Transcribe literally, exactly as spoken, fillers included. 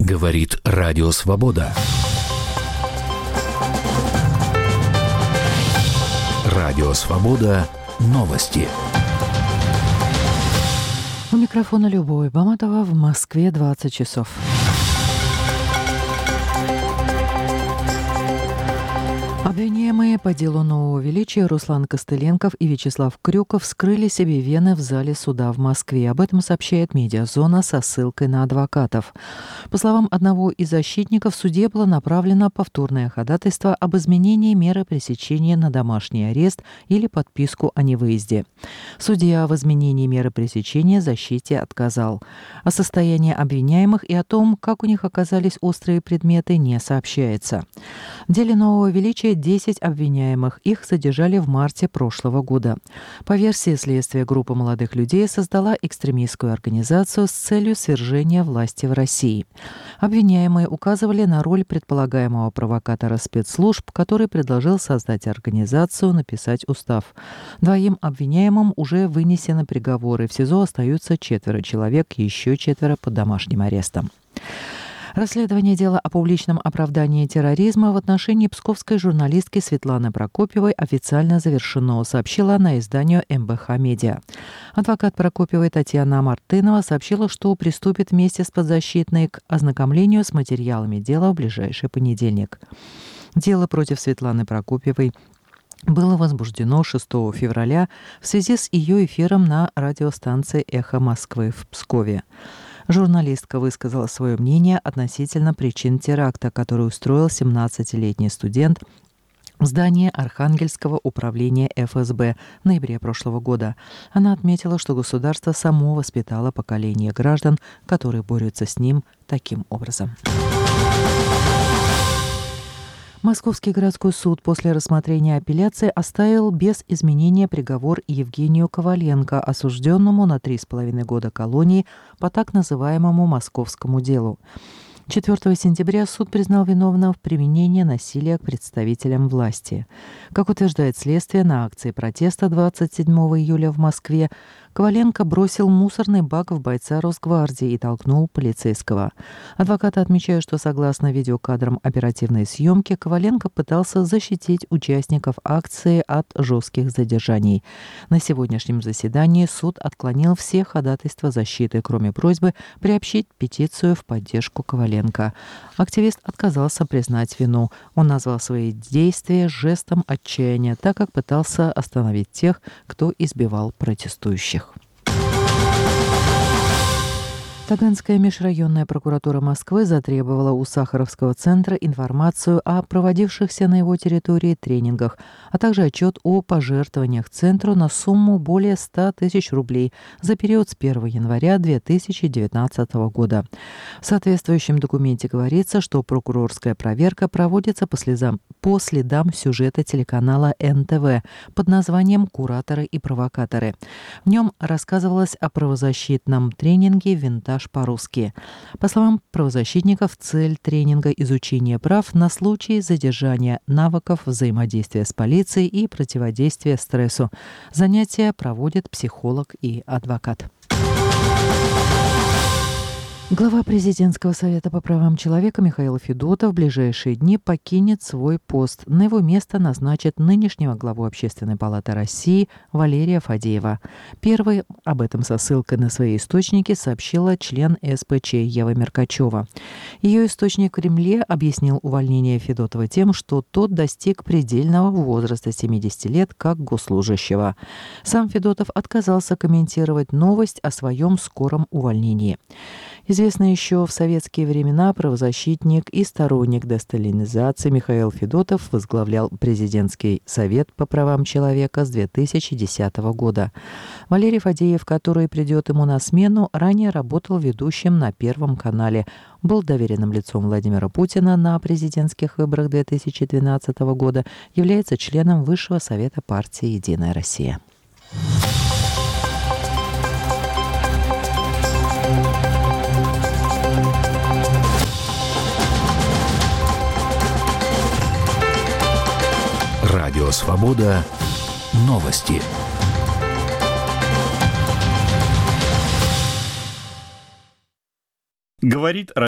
Говорит Радио Свобода. Радио Свобода. Новости. У микрофона Любовь Баматова. В Москве двадцать часов. Обвиняемые по делу нового величия Руслан Костыленков и Вячеслав Крюков вскрыли себе вены в зале суда в Москве. Об этом сообщает «Медиазона» со ссылкой на адвокатов. По словам одного из защитников, в суде было направлено повторное ходатайство об изменении меры пресечения на домашний арест или подписку о невыезде. Судья в изменении меры пресечения защите отказал. О состоянии обвиняемых и о том, как у них оказались острые предметы, не сообщается. В деле нового величия десять обвиняемых. Их задержали в марте прошлого года. По версии следствия, группа молодых людей создала экстремистскую организацию с целью свержения власти в России. Обвиняемые указывали на роль предполагаемого провокатора спецслужб, который предложил создать организацию, написать устав. Двоим обвиняемым уже вынесены приговоры. В СИЗО остаются четверо человек, еще четверо под домашним арестом. Расследование дела о публичном оправдании терроризма в отношении псковской журналистки Светланы Прокопьевой официально завершено, сообщила она изданию эм бэ ха Медиа. Адвокат Прокопьевой Татьяна Мартынова сообщила, что приступит вместе с подзащитной к ознакомлению с материалами дела в ближайший понедельник. Дело против Светланы Прокопьевой было возбуждено шестого февраля в связи с ее эфиром на радиостанции «Эхо Москвы» в Пскове. Журналистка высказала свое мнение относительно причин теракта, который устроил семнадцатилетний студент в здании Архангельского управления эф эс бэ в ноябре прошлого года. Она отметила, что государство само воспитало поколение граждан, которые борются с ним таким образом. Московский городской суд после рассмотрения апелляции оставил без изменения приговор Евгению Коваленко, осужденному на три с половиной года колонии по так называемому московскому делу. четвёртого сентября суд признал виновным в применении насилия к представителям власти. Как утверждает следствие, на акции протеста двадцать седьмого июля в Москве Коваленко бросил мусорный бак в бойца Росгвардии и толкнул полицейского. Адвокаты отмечают, что согласно видеокадрам оперативной съемки, Коваленко пытался защитить участников акции от жестких задержаний. На сегодняшнем заседании суд отклонил все ходатайства защиты, кроме просьбы приобщить петицию в поддержку Коваленко. Активист отказался признать вину. Он назвал свои действия жестом отчаяния, так как пытался остановить тех, кто избивал протестующих. Таганская межрайонная прокуратура Москвы затребовала у Сахаровского центра информацию о проводившихся на его территории тренингах, а также отчет о пожертвованиях центру на сумму более ста тысяч рублей за период с первого января две тысячи девятнадцатого года. В соответствующем документе говорится, что прокурорская проверка проводится по следам, по следам сюжета телеканала эн тэ вэ под названием «Кураторы и провокаторы». В нем рассказывалось о правозащитном тренинге «Винтаж по-русски». По словам правозащитников, цель тренинга – изучение прав на случай задержания навыков взаимодействия с полицией и противодействия стрессу. Занятия проводит психолог и адвокат. Глава президентского совета по правам человека Михаил Федотов в ближайшие дни покинет свой пост. На его место назначат нынешнего главу Общественной палаты России Валерия Фадеева. Первой об этом со ссылкой на свои источники сообщила член эс пэ че Ева Меркачева. Ее источник в Кремле объяснил увольнение Федотова тем, что тот достиг предельного возраста семидесяти лет как госслужащего. Сам Федотов отказался комментировать новость о своем скором увольнении. Известный еще в советские времена правозащитник и сторонник десталинизации Михаил Федотов возглавлял президентский совет по правам человека с две тысячи десятого года. Валерий Фадеев, который придет ему на смену, ранее работал ведущим на Первом канале, был доверенным лицом Владимира Путина на президентских выборах две тысячи двенадцатого года, является членом Высшего совета партии «Единая Россия». Радио Свобода. Новости. Говорит